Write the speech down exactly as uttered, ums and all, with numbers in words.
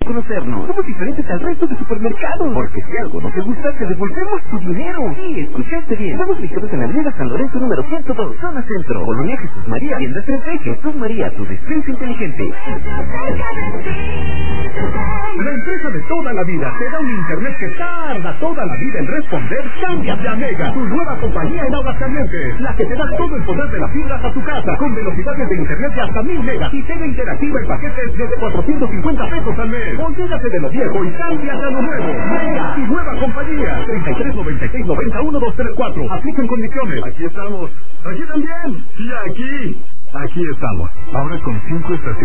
conocernos. Somos diferentes al resto de supermercados. Porque si algo no te gusta, te devolvemos tu dinero. Sí, escuchaste bien. Estamos ubicados en la avenida San Lorenzo número ciento dos, zona centro. Colonia Jesús María, tienda trece. Jesús María, tu despensa inteligente. La empresa de toda la vida te da un internet que tarda toda la vida en responder. Cámbiate a Mega, tu nueva compañía en Aguascalientes, la que te da todo el poder de la fibra a tu casa, con velocidades de internet de hasta mil megas y tele interactiva en paquetes desde cuatrocientos cincuenta pesos al mes. Olvídate de lo viejo y cámbiate a lo nuevo. Mega, tu nueva compañía. treinta y tres noventa y seis noventa uno dos tres cuatro. Aplican condiciones. Aquí estamos. Aquí también. Y aquí. Aquí estamos. Ahora con cinco estaciones.